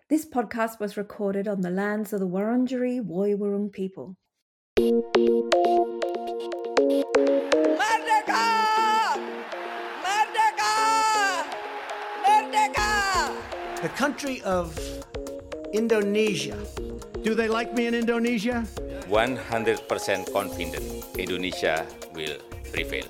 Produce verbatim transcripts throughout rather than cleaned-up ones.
This podcast was recorded on the lands of the Wurundjeri Woiwurrung people. Merdeka! Merdeka! Merdeka! The country of Indonesia. Do they like me in Indonesia? one hundred percent confident Indonesia will prevail.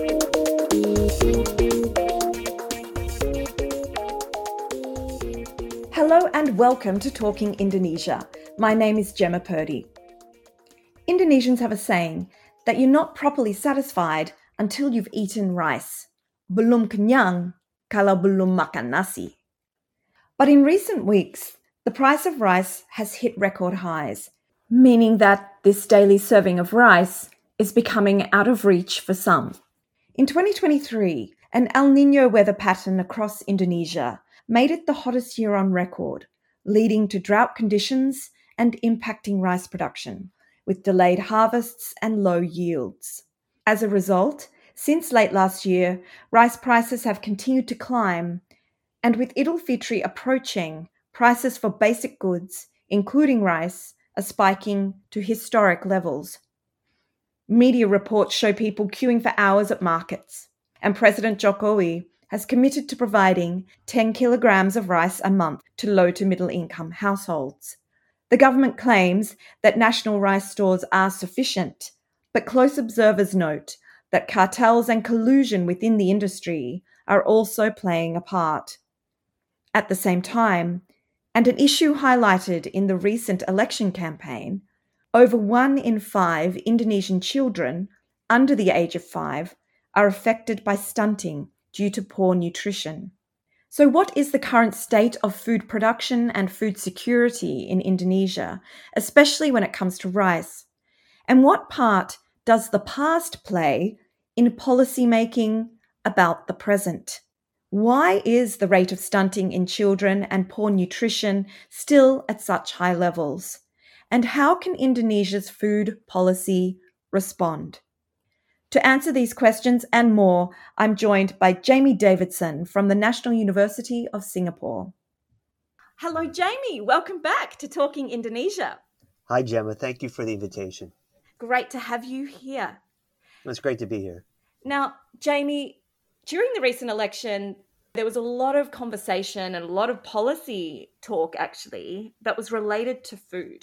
Hello and welcome to Talking Indonesia. My name is Gemma Purdy. Indonesians have a saying that you're not properly satisfied until you've eaten rice. Belum kenyang kalau belum makan nasi. But in recent weeks, the price of rice has hit record highs, meaning that this daily serving of rice is becoming out of reach for some. In twenty twenty-three, an El Niño weather pattern across Indonesia made it the hottest year on record, leading to drought conditions and impacting rice production, with delayed harvests and low yields. As a result, since late last year, rice prices have continued to climb, and with Idul Fitri approaching, prices for basic goods, including rice, are spiking to historic levels. Media reports show people queuing for hours at markets, and President Jokowi has committed to providing ten kilograms of rice a month to low to middle income households. The government claims that national rice stores are sufficient, but close observers note that cartels and collusion within the industry are also playing a part. At the same time, and an issue highlighted in the recent election campaign, over one in five Indonesian children under the age of five are affected by stunting due to poor nutrition. So what is the current state of food production and food security in Indonesia, especially when it comes to rice? And what part does the past play in policy making about the present? Why is the rate of stunting in children and poor nutrition still at such high levels? And how can Indonesia's food policy respond? To answer these questions and more, I'm joined by Jamie Davidson from the National University of Singapore. Hello, Jamie. Welcome back to Talking Indonesia. Hi, Gemma. Thank you for the invitation. Great to have you here. It's great to be here. Now, Jamie, during the recent election, there was a lot of conversation and a lot of policy talk, actually, that was related to food.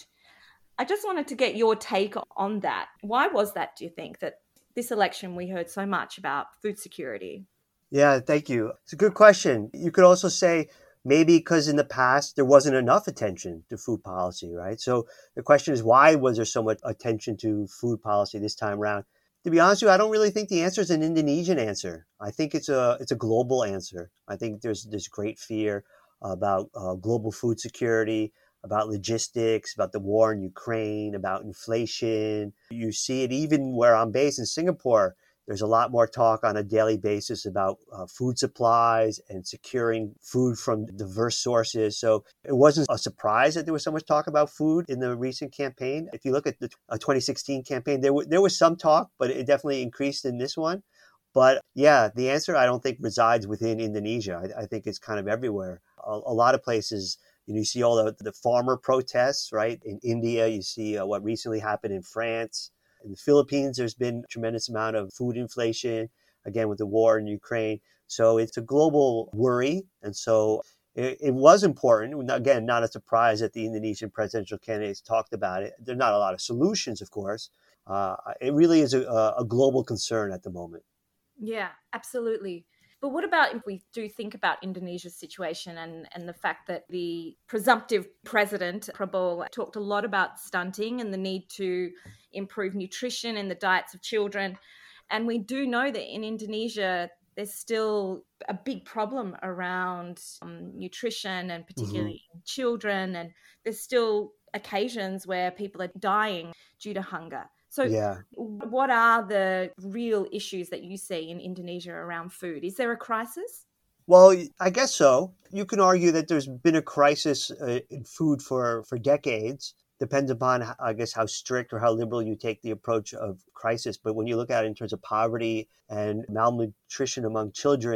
I just wanted to get your take on that. Why was that, do you think, that this election we heard so much about food security? Yeah, thank you. It's a good question. You could also say maybe because in the past there wasn't enough attention to food policy, right? So the question is, why was there so much attention to food policy this time around? To be honest with you, I don't really think the answer is an Indonesian answer. I think it's a it's a global answer. I think there's there's great fear about uh, global food security, about logistics, about the war in Ukraine, about inflation. You see it even where I'm based in Singapore. There's a lot more talk on a daily basis about uh, food supplies and securing food from diverse sources. So it wasn't a surprise that there was so much talk about food in the recent campaign. If you look at the uh, twenty sixteen campaign, there, w- there was some talk, but it definitely increased in this one. But yeah, the answer I don't think resides within Indonesia. I, I think it's kind of everywhere. A, a lot of places, you know, you see all the, the farmer protests, right? In India, you see uh, what recently happened in France. In the Philippines, there's been a tremendous amount of food inflation, again, with the war in Ukraine. So it's a global worry. And so it, it was important. Again, not a surprise that the Indonesian presidential candidates talked about it. There are not a lot of solutions, of course. Uh, it really is a, a global concern at the moment. Yeah, absolutely. But what about if we do think about Indonesia's situation and, and the fact that the presumptive president, Prabowo, talked a lot about stunting and the need to improve nutrition in the diets of children. And we do know that in Indonesia, there's still a big problem around um, nutrition and particularly mm-hmm. in children. And there's still occasions where people are dying due to hunger. So yeah. What are the real issues that you see in Indonesia around food? Is there a crisis? Well, I guess so. You can argue that there's been a crisis uh, in food for, for decades. Depends upon, I guess, how strict or how liberal you take the approach of crisis. But when you look at it in terms of poverty and malnutrition among children,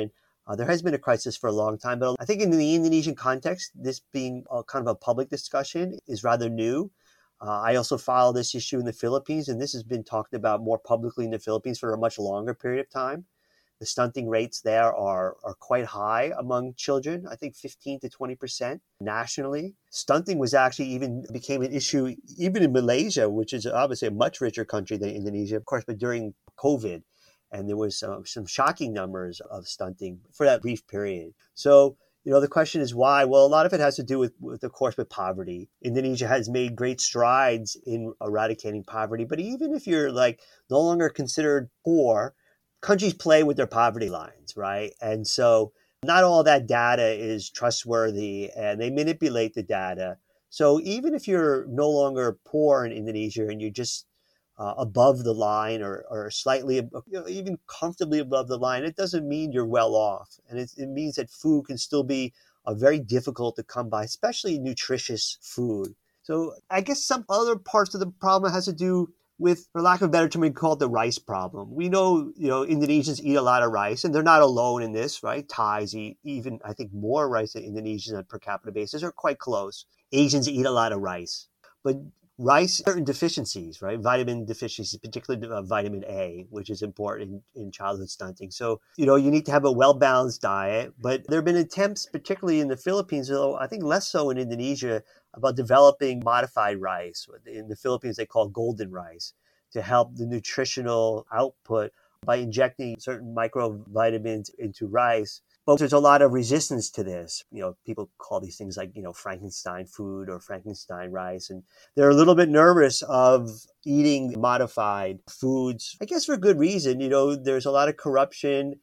Uh, there has been a crisis for a long time, but I think in the Indonesian context, this being a, kind of a public discussion is rather new. Uh, I also follow this issue in the Philippines, and this has been talked about more publicly in the Philippines for a much longer period of time. The stunting rates there are, are quite high among children, I think fifteen to twenty percent nationally. Stunting was actually even became an issue even in Malaysia, which is obviously a much richer country than Indonesia, of course, but during COVID. And there was uh, some shocking numbers of stunting for that brief period. So, you know, the question is why? Well, a lot of it has to do with, with, of course, with poverty. Indonesia has made great strides in eradicating poverty, but even if you're like no longer considered poor, countries play with their poverty lines, right? And so not all that data is trustworthy and they manipulate the data. So even if you're no longer poor in Indonesia and you're just uh, above the line or, or slightly, you know, even comfortably above the line, it doesn't mean you're well off. And it, it means that food can still be uh, very difficult to come by, especially nutritious food. So I guess some other parts of the problem has to do with, for lack of a better term, we call it the rice problem. We know, you know, Indonesians eat a lot of rice, and they're not alone in this, right? Thais eat even, I think, more rice than Indonesians on a per capita basis, or quite close. Asians eat a lot of rice. But rice, certain deficiencies, right? Vitamin deficiencies, particularly uh, vitamin A, which is important in, in childhood stunting. So, you know, you need to have a well-balanced diet. But there have been attempts, particularly in the Philippines, though I think less so in Indonesia, about developing modified rice. In the Philippines, they call it golden rice, to help the nutritional output by injecting certain microvitamins into rice. But there's a lot of resistance to this. You know, people call these things like, you know, Frankenstein food or Frankenstein rice. And they're a little bit nervous of eating modified foods, I guess for good reason. You know, there's a lot of corruption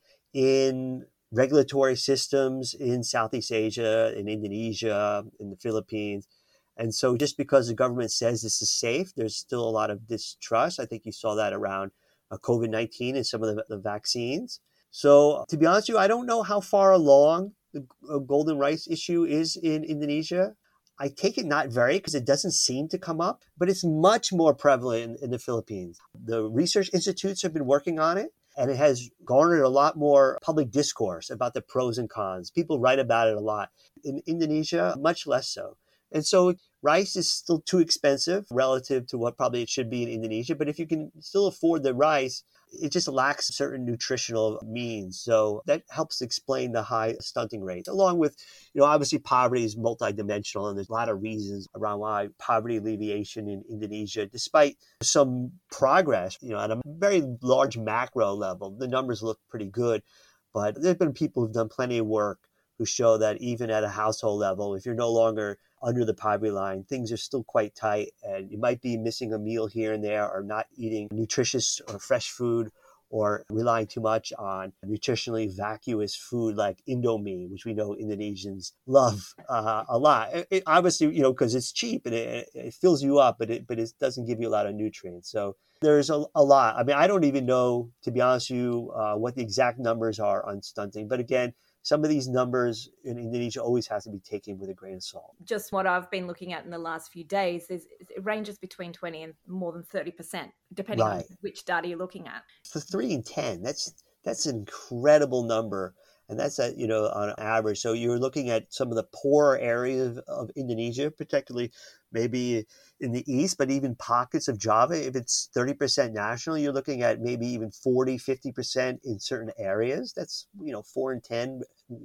in regulatory systems in Southeast Asia, in Indonesia, in the Philippines. And so just because the government says this is safe, there's still a lot of distrust. I think you saw that around uh, COVID nineteen and some of the, the vaccines. So to be honest with you, I don't know how far along the uh, golden rice issue is in Indonesia. I take it not very, because it doesn't seem to come up, but it's much more prevalent in, in the Philippines. The research institutes have been working on it, and it has garnered a lot more public discourse about the pros and cons. People write about it a lot. In Indonesia, much less so. And so rice is still too expensive relative to what probably it should be in Indonesia. But if you can still afford the rice, it just lacks certain nutritional means. So that helps explain the high stunting rate, along with, you know, obviously poverty is multidimensional, and there's a lot of reasons around why poverty alleviation in Indonesia, despite some progress, you know, at a very large macro level, the numbers look pretty good. But there's been people who've done plenty of work who show that even at a household level, if you're no longer under the poverty line, things are still quite tight, and you might be missing a meal here and there, or not eating nutritious or fresh food, or relying too much on nutritionally vacuous food like Indomie, which we know Indonesians love uh, a lot. It, it, obviously, you know, because it's cheap and it, it fills you up, but it but it doesn't give you a lot of nutrients. So there's a, a lot. I mean, I don't even know, to be honest with you, uh, what the exact numbers are on stunting. But again, some of these numbers in Indonesia always has to be taken with a grain of salt. Just what I've been looking at in the last few days, is it ranges between twenty and more than thirty percent, depending right. on which data you're looking at. For three and ten, that's that's an incredible number. And that's, at, you know, on average. So you're looking at some of the poorer areas of Indonesia, particularly maybe in the east, but even pockets of Java. If it's thirty percent national, you're looking at maybe even forty, fifty percent in certain areas. That's, you know, four and ten,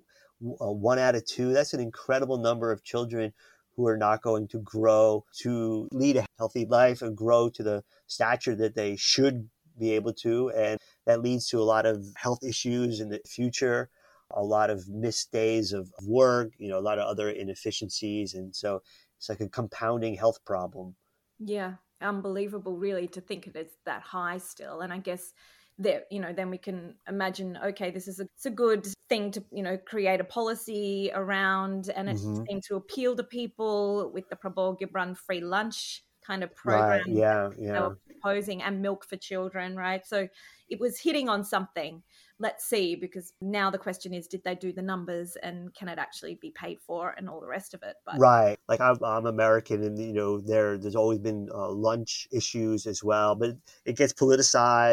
uh, one out of two. That's an incredible number of children who are not going to grow to lead a healthy life and grow to the stature that they should be able to. And that leads to a lot of health issues in the future, a lot of missed days of work, you know, a lot of other inefficiencies. And so it's like a compounding health problem. Yeah, unbelievable, really, to think that it's that high still. And I guess that, you know, then we can imagine, okay, this is a, it's a good thing to, you know, create a policy around, and it mm-hmm. seems to appeal to people with the Prabowo Gibran free lunch kind of program right. yeah, yeah. they were proposing, and milk for children, right? So it was hitting on something. Let's see, because now the question is, did they do the numbers, and can it actually be paid for, and all the rest of it? But right. Like I'm, I'm American, and, you know, there there's always been uh, lunch issues as well, but it gets politicized.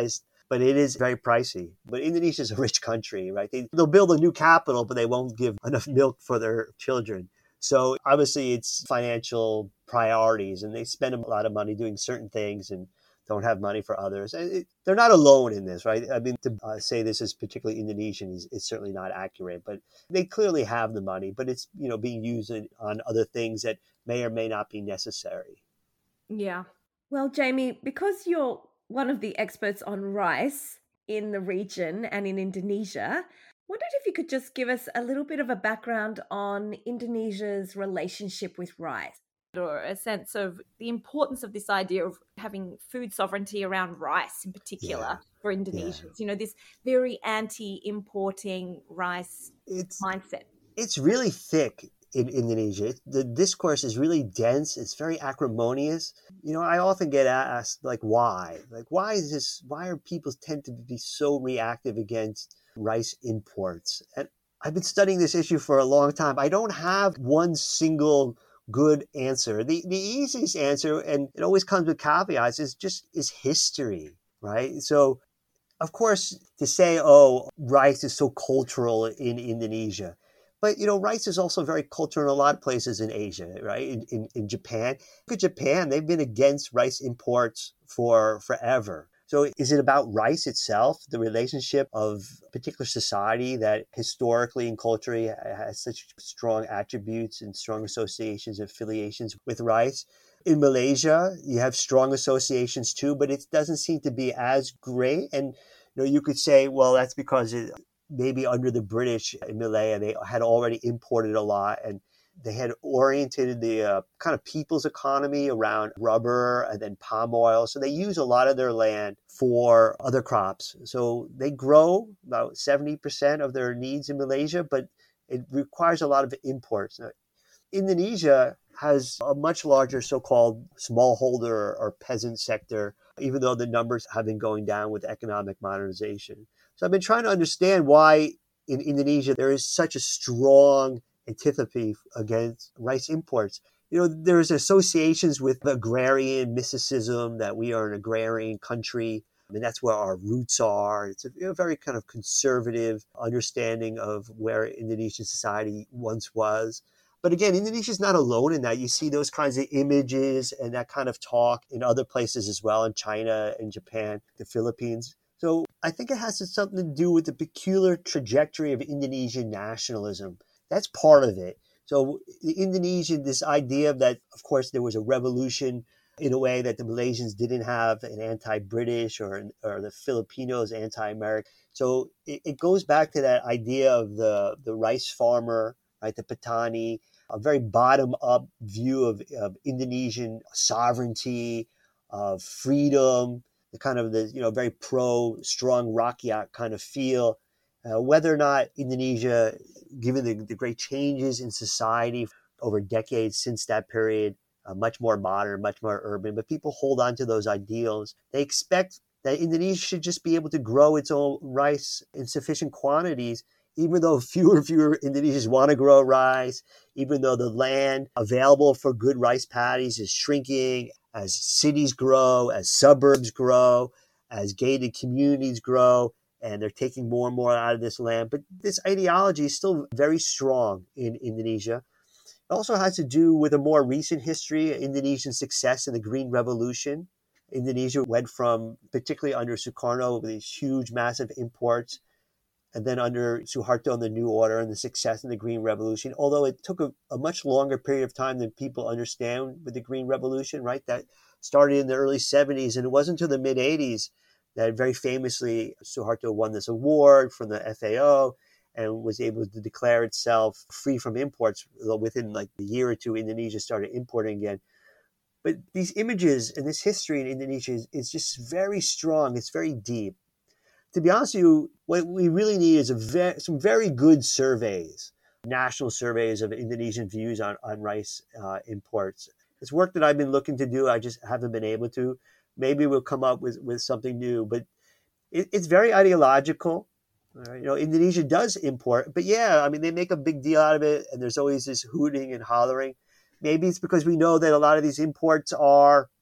but it is very pricey. But Indonesia is a rich country, right? They, they'll build a new capital, but they won't give enough milk for their children. So obviously it's financial priorities, and they spend a lot of money doing certain things and don't have money for others. And it, they're not alone in this, right? I mean, to uh, say this is particularly Indonesian is, is certainly not accurate, but they clearly have the money, but it's, you know, being used in, on other things that may or may not be necessary. Yeah. Well, Jamie, because you're one of the experts on rice in the region and in Indonesia, wondered if you could just give us a little bit of a background on Indonesia's relationship with rice, or a sense of the importance of this idea of having food sovereignty around rice in particular yeah. for Indonesians. Yeah. You know, this very anti-importing rice it's, mindset. It's really thick in Indonesia. The discourse is really dense. It's very acrimonious. You know, I often get asked, like, why? Like, why is this? Why are people tend to be so reactive against rice imports? And I've been studying this issue for a long time. I don't have one single good answer. The the easiest answer, and it always comes with caveats, is just is history, right? So, of course, to say, oh, rice is so cultural in Indonesia. But, you know, rice is also very cultural in a lot of places in Asia, right? In, in, in Japan. Look at Japan. They've been against rice imports for forever. So is it about rice itself, the relationship of a particular society that historically and culturally has such strong attributes and strong associations and affiliations with rice? In Malaysia, you have strong associations too, but it doesn't seem to be as great. And, you know, you could say, well, that's because it, maybe under the British in Malaya, they had already imported a lot, and they had oriented the uh, kind of people's economy around rubber and then palm oil. So they use a lot of their land for other crops. So they grow about seventy percent of their needs in Malaysia, but it requires a lot of imports. Now, Indonesia has a much larger so-called smallholder or peasant sector, even though the numbers have been going down with economic modernization. So I've been trying to understand why in Indonesia there is such a strong antipathy against rice imports. You know, there's associations with agrarian mysticism, that we are an agrarian country. I mean, that's where our roots are. It's a, you know, very kind of conservative understanding of where Indonesian society once was. But again, Indonesia is not alone in that. You see those kinds of images and that kind of talk in other places as well, in China and Japan, the Philippines. So I think it has something to do with the peculiar trajectory of Indonesian nationalism. That's part of it. So the Indonesian, this idea that, of course, there was a revolution in a way that the Malaysians didn't have, an anti-British, or or the Filipinos anti-American. So it, it goes back to that idea of the, the rice farmer, right, the petani, a very bottom-up view of, of Indonesian sovereignty, of freedom, the kind of the, you know, very pro strong rakyat kind of feel. Uh, whether or not Indonesia, given the, the great changes in society over decades since that period, uh, much more modern, much more urban, but people hold on to those ideals. They expect that Indonesia should just be able to grow its own rice in sufficient quantities, even though fewer and fewer Indonesians want to grow rice, even though the land available for good rice paddies is shrinking, as cities grow, as suburbs grow, as gated communities grow, and they're taking more and more out of this land. But this ideology is still very strong in Indonesia. It also has to do with a more recent history, Indonesian success in the Green Revolution. Indonesia went from, particularly under Sukarno, these huge, massive imports, and then under Suharto and the New Order and the success in the Green Revolution, although it took a, a much longer period of time than people understand with the Green Revolution, right? That started in the early seventies, and it wasn't until the mid-eighties that very famously Suharto won this award from the F A O and was able to declare itself free from imports. Within like a year or two, Indonesia started importing again. But these images and this history in Indonesia is, is just very strong. It's very deep. To be honest with you, what we really need is a ve- some very good surveys, national surveys of Indonesian views on, on rice uh, imports. It's work that I've been looking to do. I just haven't been able to. Maybe we'll come up with, with something new, but it, it's very ideological. Uh, you know, Indonesia does import, but yeah, I mean, they make a big deal out of it, and there's always this hooting and hollering. Maybe it's because we know that a lot of these imports are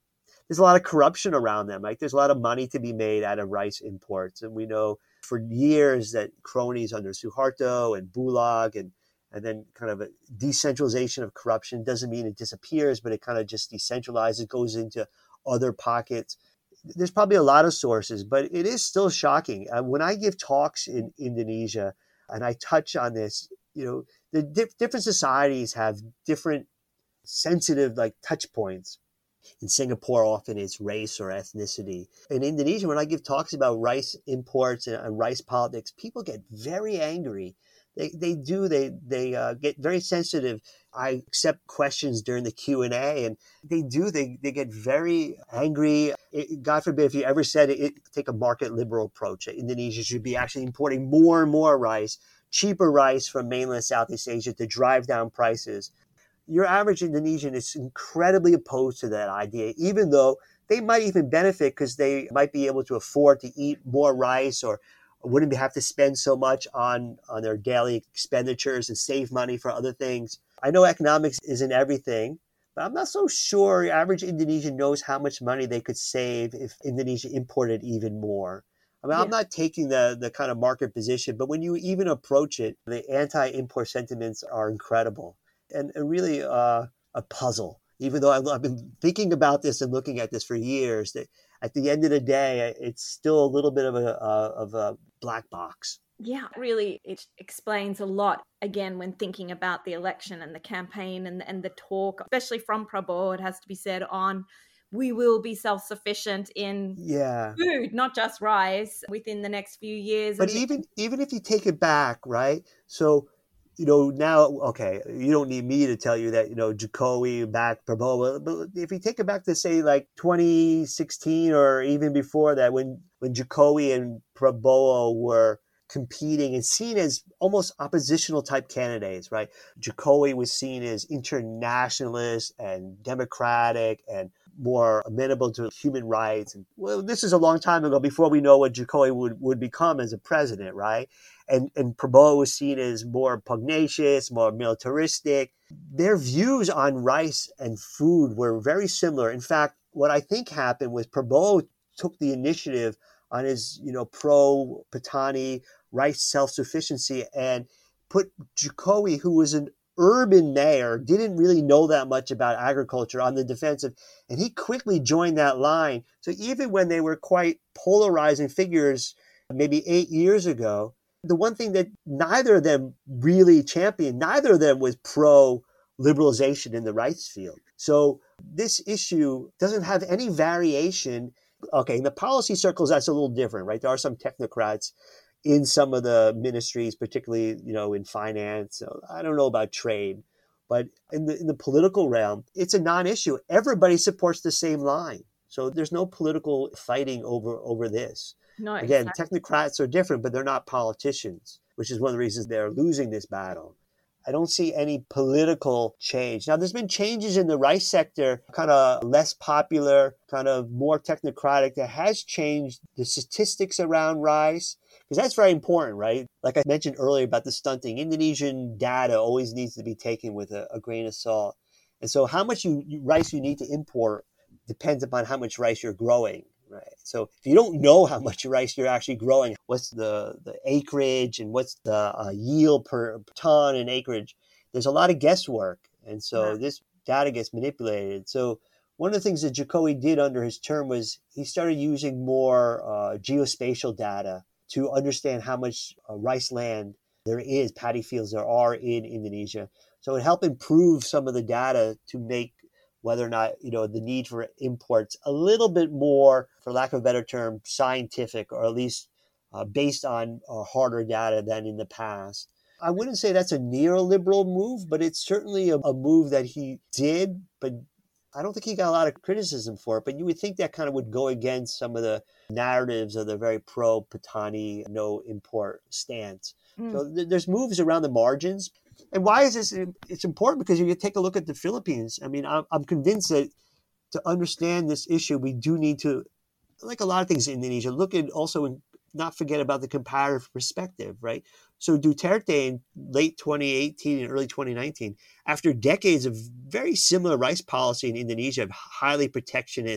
there's a lot of corruption around them. Like there's a lot of money to be made out of rice imports. And we know for years that cronies under Suharto and Bulag and and then kind of a decentralization of corruption doesn't mean it disappears, but it kind of just decentralizes, goes into other pockets. There's probably a lot of sources, but it is still shocking. Uh, when I give talks in Indonesia and I touch on this, you know, the di- different societies have different sensitive like touch points. In Singapore, often it's race or ethnicity. In Indonesia, when I give talks about rice imports and, and rice politics, people get very angry. They they do. They they uh, get very sensitive. I accept questions during the Q and A, and they do. They they get very angry. It, God forbid if you ever said it, it, take a market liberal approach. Indonesia should be actually importing more and more rice, cheaper rice from mainland Southeast Asia to drive down prices. Your average Indonesian is incredibly opposed to that idea, even though they might even benefit because they might be able to afford to eat more rice or wouldn't have to spend so much on, on their daily expenditures and save money for other things. I know economics isn't everything, but I'm not so sure your average Indonesian knows how much money they could save if Indonesia imported even more. I mean, yeah. I'm not taking the, the kind of market position, but when you even approach it, the anti-import sentiments are incredible and, and really uh, a puzzle. Even though I've, I've been thinking about this and looking at this for years, that at the end of the day, it's still a little bit of a, uh, of a black box. Yeah, really, it explains a lot, again, when thinking about the election and the campaign and, and the talk, especially from Prabowo, it has to be said, on we will be self-sufficient in yeah. food, not just rice, within the next few years. But and even even if you take it back, right? So, you know, now, okay, you don't need me to tell you that, you know, Jokowi backed Prabowo. But if you take it back to, say, like twenty sixteen or even before that, when, when Jokowi and Prabowo were competing and seen as almost oppositional type candidates, right? Jokowi was seen as internationalist and democratic and more amenable to human rights. And well, this is a long time ago before we know what Jokowi would, would become as a president, right? And and Prabowo was seen as more pugnacious, more militaristic. Their views on rice and food were very similar. In fact, what I think happened was Prabowo took the initiative on his, you know, pro-Patani rice self-sufficiency and put Jokowi, who was an urban mayor, didn't really know that much about agriculture, on the defensive. And he quickly joined that line. So even when they were quite polarizing figures maybe eight years ago, the one thing that neither of them really championed, neither of them was pro-liberalization in the rice field. So this issue doesn't have any variation. Okay, in the policy circles, that's a little different, right? There are some technocrats in some of the ministries, particularly, you know, in finance. I don't know about trade, but in the in the political realm, it's a non-issue. Everybody supports the same line. So there's no political fighting over, over this. No, Again, exactly. technocrats are different, but they're not politicians, which is one of the reasons they're losing this battle. I don't see any political change. Now, there's been changes in the rice sector, kind of less popular, kind of more technocratic, that has changed the statistics around rice, because that's very important, right? Like I mentioned earlier about the stunting, Indonesian data always needs to be taken with a, a grain of salt. And so how much you, you, rice you need to import depends upon how much rice you're growing. Right. So if you don't know how much rice you're actually growing, what's the, the acreage and what's the uh, yield per ton in acreage, there's a lot of guesswork. And so Yeah. this data gets manipulated. So one of the things that Jokowi did under his term was he started using more uh, geospatial data to understand how much uh, rice land there is, paddy fields there are in Indonesia. So it helped improve some of the data to make whether or not, you know, the need for imports a little bit more, for lack of a better term, scientific, or at least uh, based on uh, harder data than in the past. I wouldn't say that's a neoliberal move, but it's certainly a, a move that he did, but I don't think he got a lot of criticism for it. But you would think that kind of would go against some of the narratives of the very pro-Patani, no import stance. Mm. So th- there's moves around the margins. And why is this? It's important because if you take a look at the Philippines, I mean, I'm, I'm convinced that to understand this issue, we do need to, like a lot of things in Indonesia, look at also and not forget about the comparative perspective, right? So Duterte in late twenty eighteen and early twenty nineteen, after decades of very similar rice policy in Indonesia, of highly protectionist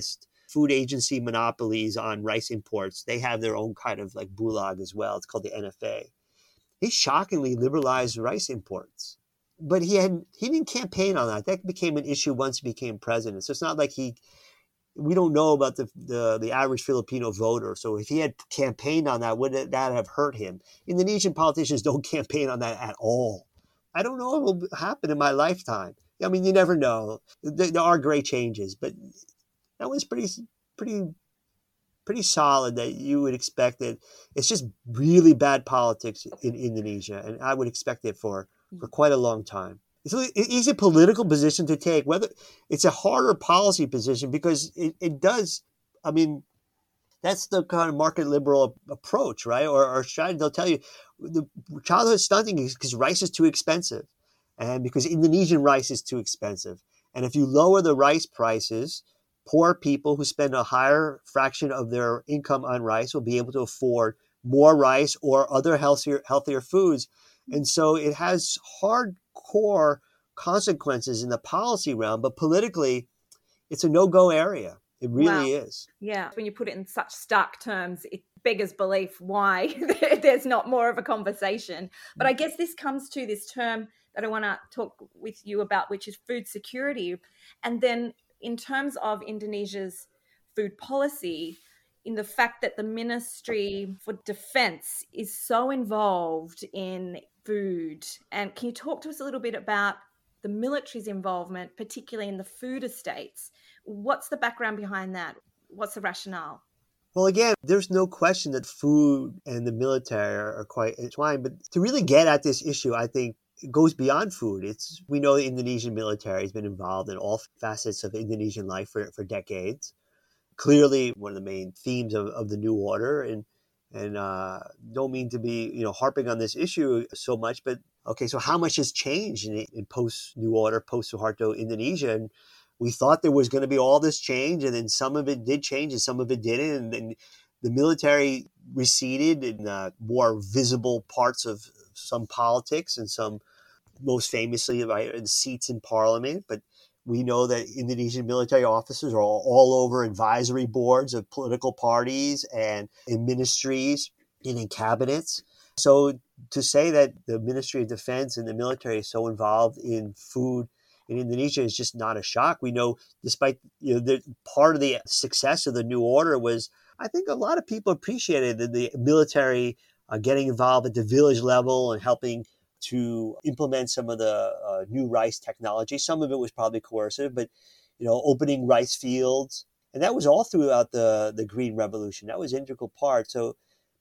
food agency monopolies on rice imports. They have their own kind of like bulag as well. It's called the N F A. He shockingly liberalized rice imports. But he had he didn't campaign on that. That became an issue once he became president. So it's not like he we don't know about the, the, the average Filipino voter. So if he had campaigned on that, would that have hurt him? Indonesian politicians don't campaign on that at all. I don't know what will happen in my lifetime. I mean, you never know. There, there are great changes, but that was pretty, pretty, pretty solid that you would expect that it's just really bad politics in Indonesia. And I would expect it for for quite a long time. It's an easy political position to take. Whether it's a harder policy position because it, it does, I mean, that's the kind of market liberal approach, right? Or, or strategy. They'll tell you the childhood stunting is because rice is too expensive and because Indonesian rice is too expensive. And if you lower the rice prices, poor people who spend a higher fraction of their income on rice will be able to afford more rice or other healthier, healthier foods. And so it has hardcore consequences in the policy realm, but politically, it's a no-go area. It really Wow. is. Yeah. When you put it in such stark terms, it beggars belief why there's not more of a conversation. But I guess this comes to this term that I want to talk with you about, which is food security. And then in terms of Indonesia's food policy, in the fact that the Ministry for Defense is so involved in food. And can you talk to us a little bit about the military's involvement, particularly in the food estates? What's the background behind that? What's the rationale? Well, again, there's no question that food and the military are quite entwined. But to really get at this issue, I think it goes beyond food. It's we know the Indonesian military has been involved in all facets of Indonesian life for, for decades. Clearly, one of the main themes of, of the New Order, and and uh, don't mean to be you know harping on this issue so much, but okay, so how much has changed in, in post New Order, post Suharto Indonesia? And we thought there was going to be all this change, and then some of it did change, and some of it didn't. And then the military receded in uh, more visible parts of some politics, and some, most famously, right, in seats in parliament, but. We know that Indonesian military officers are all, all over advisory boards of political parties and in ministries and in cabinets. So to say that the Ministry of Defense and the military is so involved in food in Indonesia is just not a shock. We know, despite you know, the, part of the success of the New Order was, I think a lot of people appreciated the, the military uh, getting involved at the village level and helping to implement some of the uh, new rice technology. Some of it was probably coercive, but, you know, opening rice fields. And that was all throughout the, the Green Revolution. That was an integral part. So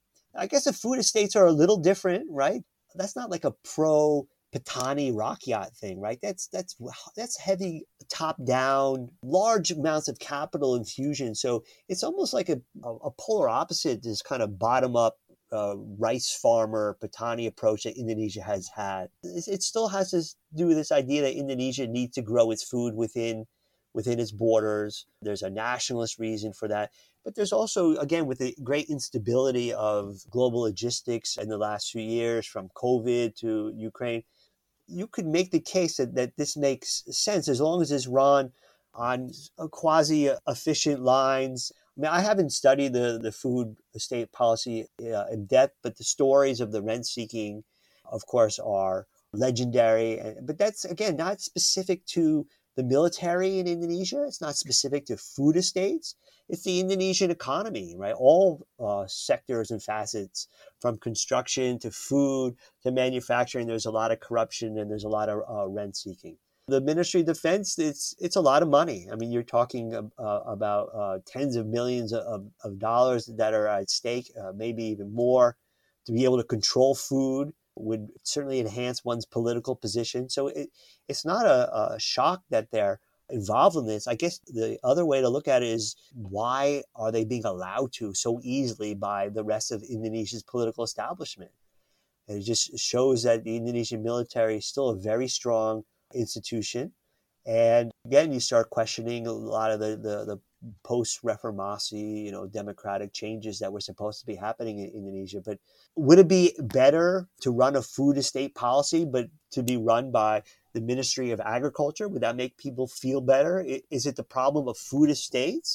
I guess the food estates are a little different, right? That's not like a pro-Patani rock yacht thing, right? That's that's that's heavy top-down, large amounts of capital infusion. So it's almost like a, a polar opposite, this kind of bottom-up Uh, rice farmer, Patani approach that Indonesia has had. It, it still has to do with this idea that Indonesia needs to grow its food within within its borders. There's a nationalist reason for that. But there's also, again, with the great instability of global logistics in the last few years, from COVID to Ukraine, you could make the case that, that this makes sense as long as it's run on quasi-efficient lines. I mean, I haven't studied the, the food estate policy uh, in depth, but the stories of the rent-seeking, of course, are legendary. But that's, again, not specific to the military in Indonesia. It's not specific to food estates. It's the Indonesian economy, right? All uh, sectors and facets, from construction to food to manufacturing, there's a lot of corruption and there's a lot of uh, rent-seeking. The Ministry of Defense, it's it's a lot of money. I mean, you're talking uh, about uh, tens of millions of, of dollars that are at stake, uh, maybe even more. To be able to control food would certainly enhance one's political position. So it, it's not a, a shock that they're involved in this. I guess the other way to look at it is, why are they being allowed to so easily by the rest of Indonesia's political establishment? And it just shows that the Indonesian military is still a very strong institution. And again, you start questioning a lot of the, the, the post-Reformasi, you know, democratic changes that were supposed to be happening in Indonesia. But would it be better to run a food estate policy, but to be run by the Ministry of Agriculture? Would that make people feel better? Is it the problem of food estates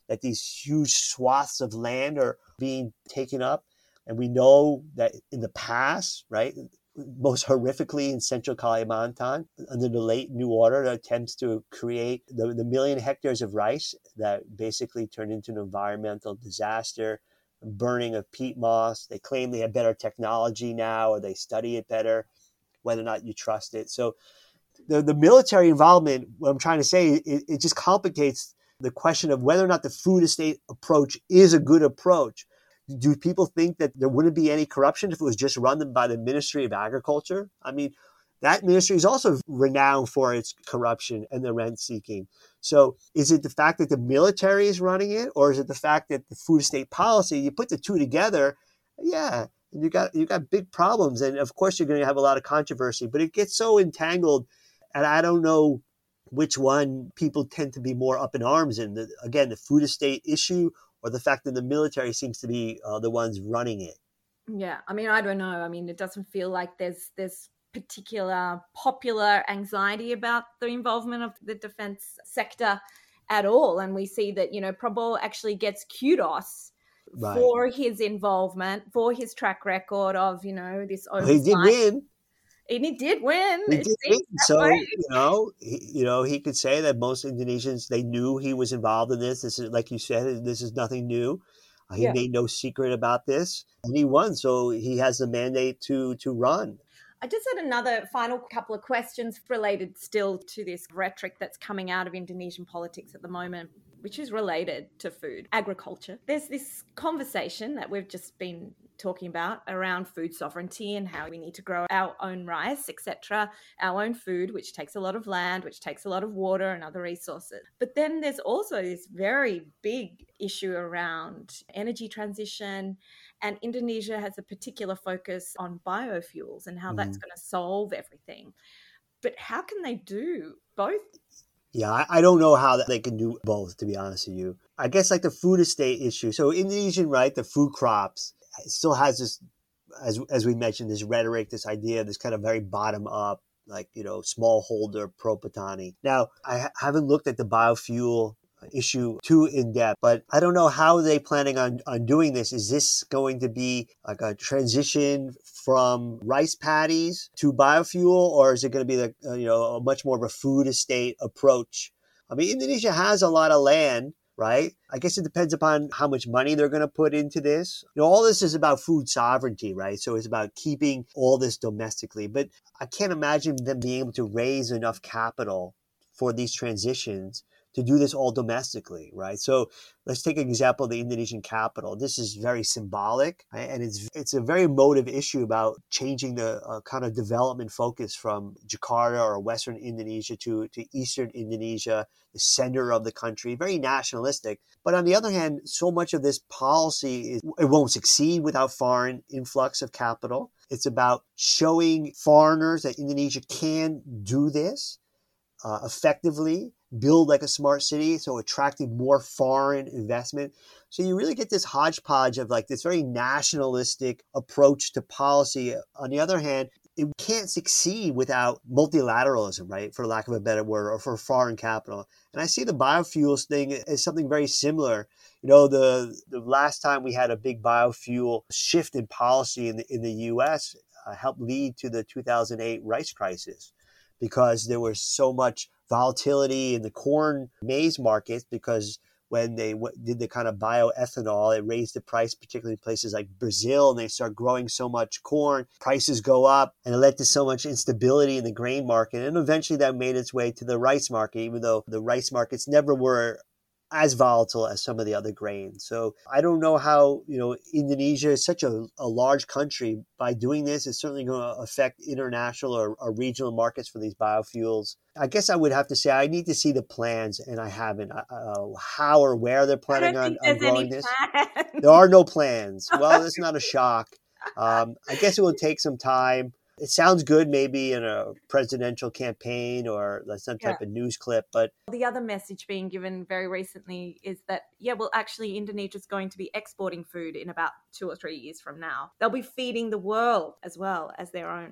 that these huge swaths of land are being taken up. And we know that in the past, right, most horrifically in central Kalimantan, under the late New Order, the attempts to create the, the million hectares of rice that basically turned into an environmental disaster, burning of peat moss. They claim they have better technology now, or they study it better, whether or not you trust it. So the, the military involvement, what I'm trying to say, it, it just complicates the question of whether or not the food estate approach is a good approach. Do people think that there wouldn't be any corruption if it was just run by the Ministry of Agriculture? I mean, that ministry is also renowned for its corruption and the rent seeking. So is it the fact that the military is running it, or is it the fact that the food estate policy, you put the two together, yeah, you got you got big problems. And of course, you're going to have a lot of controversy, but it gets so entangled. And I don't know which one people tend to be more up in arms in. The, again, the food estate issue, or the fact that the military seems to be uh, the ones running it. Yeah, I mean, I don't know. I mean, it doesn't feel like there's there's particular popular anxiety about the involvement of the defense sector at all. And we see that, you know, Prabowo actually gets kudos right. for his involvement, for his track record of, you know, this oversight. He did win. And he did win. He did win. So, way. you know, he, you know, he could say that most Indonesians, they knew he was involved in this. This is, like you said, this is nothing new. Uh, he yeah. made no secret about this, and he won. So he has the mandate to to run. I just had another final couple of questions related still to this rhetoric that's coming out of Indonesian politics at the moment, which is related to food, agriculture. There's this conversation that we've just been talking about around food sovereignty and how we need to grow our own rice, et cetera, our own food, which takes a lot of land, which takes a lot of water and other resources. But then there's also this very big issue around energy transition, and Indonesia has a particular focus on biofuels and how mm. that's going to solve everything. But how can they do both? Yeah, I, I don't know how they can do both, to be honest with you. I guess like the food estate issue. So Indonesian, right, the food crops, it still has this, as as we mentioned, this rhetoric, this idea, this kind of very bottom up, like, you know, smallholder pro-Petani. Now, I ha- haven't looked at the biofuel issue too in depth, but I don't know how they planning on, on doing this. Is this going to be like a transition from rice paddies to biofuel, or is it going to be like, uh, you know, a much more of a food estate approach? I mean, Indonesia has a lot of land, right? I guess it depends upon how much money they're going to put into this. You know, all this is about food sovereignty, right? So it's about keeping all this domestically. But I can't imagine them being able to raise enough capital for these transitions to do this all domestically, right? So let's take an example of the Indonesian capital. This is very symbolic, right? And it's it's a very emotive issue about changing the uh, kind of development focus from Jakarta or Western Indonesia to, to Eastern Indonesia, the center of the country, very nationalistic. But on the other hand, so much of this policy, is, it won't succeed without foreign influx of capital. It's about showing foreigners that Indonesia can do this uh, effectively, build like a smart city, so attracting more foreign investment. So you really get this hodgepodge of like this very nationalistic approach to policy. On the other hand, it can't succeed without multilateralism, right, for lack of a better word, or for foreign capital. And I see the biofuels thing as something very similar. You know, the, the last time we had a big biofuel shift in policy in the, in the U S uh, helped lead to the two thousand eight rice crisis, because there was so much volatility in the corn maize markets, because when they w- did the kind of bioethanol, it raised the price, particularly in places like Brazil, and they start growing so much corn, prices go up, and it led to so much instability in the grain market. And eventually that made its way to the rice market, even though the rice markets never were as volatile as some of the other grains. So I don't know how, you know, Indonesia is such a, a large country. By doing this, it's certainly going to affect international or, or regional markets for these biofuels. I guess I would have to say I need to see the plans, and I haven't. Uh, how or where they're planning on, on growing this. There are no plans. Well, that's not a shock. Um, I guess it will take some time. It sounds good maybe in a presidential campaign or some type yeah. of news clip, but the other message being given very recently is that, yeah, well, actually Indonesia is going to be exporting food in about two or three years from now. They'll be feeding the world as well as their own.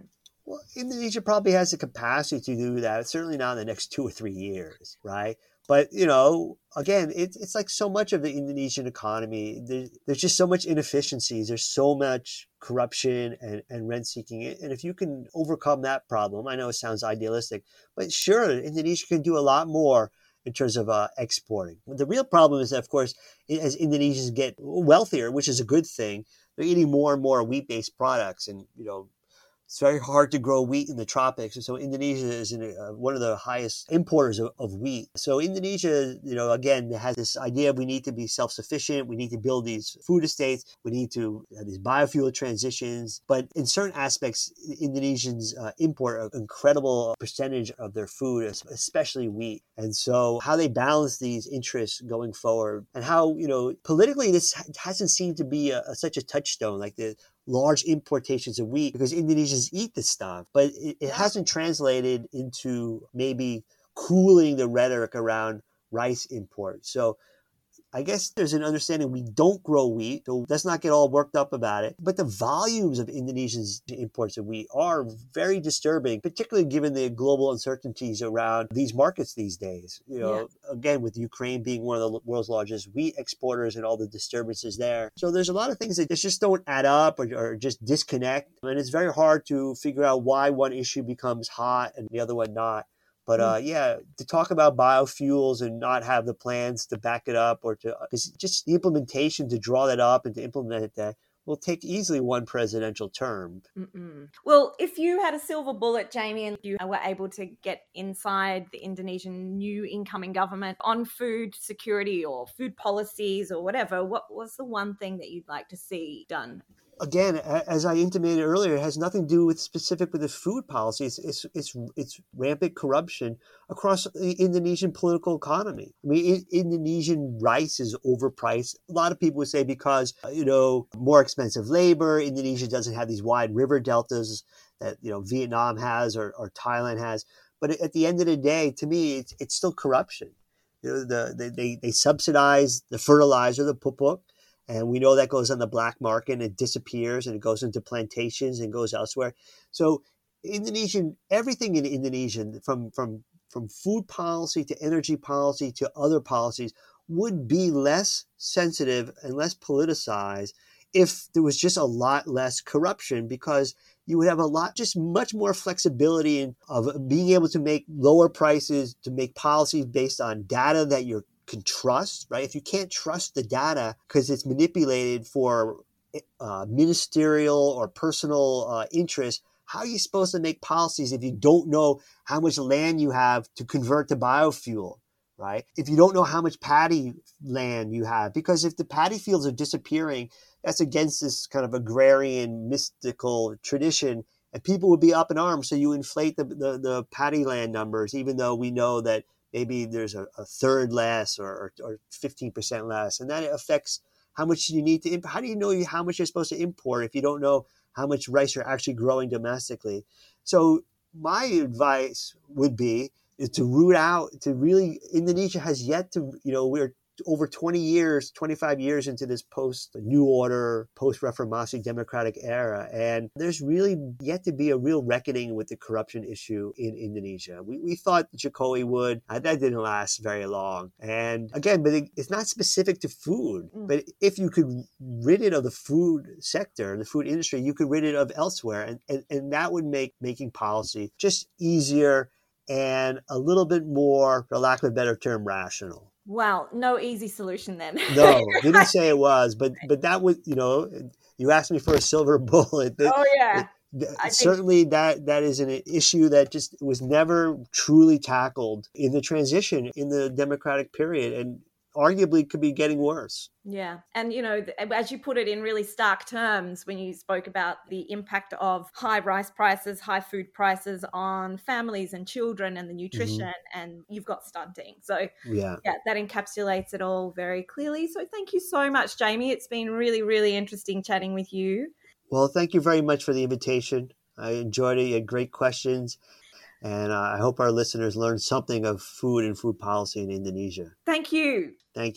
Well, Indonesia probably has the capacity to do that. Certainly not in the next two or three years, right? But, you know, again, it, it's like so much of the Indonesian economy. There, there's just so much inefficiencies. There's so much corruption and, and rent seeking. And if you can overcome that problem, I know it sounds idealistic, but sure, Indonesia can do a lot more in terms of uh, exporting. The real problem is that, of course, as Indonesians get wealthier, which is a good thing, they're eating more and more wheat-based products. And, you know, it's very hard to grow wheat in the tropics. And so Indonesia is in a, uh, one of the highest importers of, of wheat. So Indonesia, you know, again, has this idea of we need to be self-sufficient. We need to build these food estates. We need to have these biofuel transitions. But in certain aspects, Indonesians uh, import an incredible percentage of their food, especially wheat. And so how they balance these interests going forward, and how, you know, politically, this hasn't seemed to be a, a, such a touchstone, like the large importations of wheat, because Indonesians eat this stuff, but it, it hasn't translated into maybe cooling the rhetoric around rice import. So I guess there's an understanding we don't grow wheat, so let's not get all worked up about it. But the volumes of Indonesia's imports of wheat are very disturbing, particularly given the global uncertainties around these markets these days. You know, yeah. Again, with Ukraine being one of the world's largest wheat exporters and all the disturbances there. So there's a lot of things that just don't add up or, or just disconnect. And it's very hard to figure out why one issue becomes hot and the other one not. But uh, yeah, to talk about biofuels and not have the plans to back it up, or to because just the implementation to draw that up and to implement that will take easily one presidential term. Mm-mm. Well, if you had a silver bullet, Jamie, and you were able to get inside the Indonesian new incoming government on food security or food policies or whatever, what was the one thing that you'd like to see done? Again, as I intimated earlier, it has nothing to do with specific with the food policy. It's, it's, it's, it's rampant corruption across the Indonesian political economy. I mean, Indonesian rice is overpriced. A lot of people would say because, you know, more expensive labor, Indonesia doesn't have these wide river deltas that, you know, Vietnam has or, or Thailand has. But at the end of the day, to me, it's, it's still corruption. You know, the, they, they subsidize the fertilizer, the pupuk. And we know that goes on the black market and it disappears and it goes into plantations and goes elsewhere. So Indonesian, everything in Indonesia, from, from, from food policy to energy policy to other policies, would be less sensitive and less politicized if there was just a lot less corruption, because you would have a lot, just much more flexibility in, of being able to make lower prices, to make policies based on data that you're can trust, right? If you can't trust the data because it's manipulated for uh, ministerial or personal uh, interest, how are you supposed to make policies if you don't know how much land you have to convert to biofuel, right? If you don't know how much paddy land you have, because if the paddy fields are disappearing, that's against this kind of agrarian mystical tradition, and people would be up in arms. So you inflate the, the, the paddy land numbers, even though we know that maybe there's a, a third less or, or fifteen percent less. And that affects how much you need to import. How do you know how much you're supposed to import if you don't know how much rice you're actually growing domestically? So my advice would be is to root out, to really, Indonesia has yet to, you know, we're over twenty years, twenty-five years into this post-New Order, post-Reformasi democratic era. And there's really yet to be a real reckoning with the corruption issue in Indonesia. We, we thought Jokowi would. Uh, that didn't last very long. And again, but it, it's not specific to food. Mm. But if you could rid it of the food sector, the food industry, you could rid it of elsewhere. And, and, and that would make making policy just easier and a little bit more, for lack of a better term, rational. Wow, no easy solution then. No, didn't say it was, but but that was, you know, you asked me for a silver bullet. Oh yeah. It, it, certainly think... that that is an issue that just was never truly tackled in the transition in the democratic period, and arguably could be getting worse. Yeah. And, you know, as you put it in really stark terms, when you spoke about the impact of high rice prices, high food prices on families and children and the nutrition, mm-hmm. and you've got stunting. So yeah. yeah, that encapsulates it all very clearly. So thank you so much, Jamie. It's been really, really interesting chatting with you. Well, thank you very much for the invitation. I enjoyed it. You had great questions. And uh, I hope our listeners learned something of food and food policy in Indonesia. Thank you. Thank you.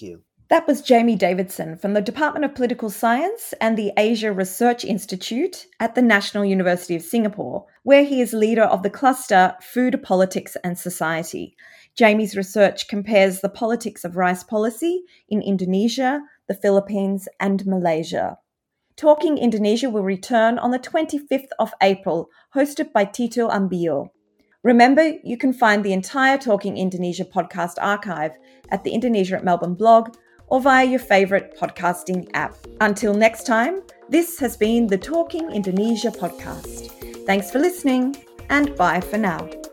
That was Jamie Davidson from the Department of Political Science and the Asia Research Institute at the National University of Singapore, where he is leader of the cluster Food, Politics and Society. Jamie's research compares the politics of rice policy in Indonesia, the Philippines and Malaysia. Talking Indonesia will return on the twenty-fifth of April, hosted by Tito Ambio. Remember, you can find the entire Talking Indonesia podcast archive at the Indonesia at Melbourne blog or via your favourite podcasting app. Until next time, this has been the Talking Indonesia podcast. Thanks for listening and bye for now.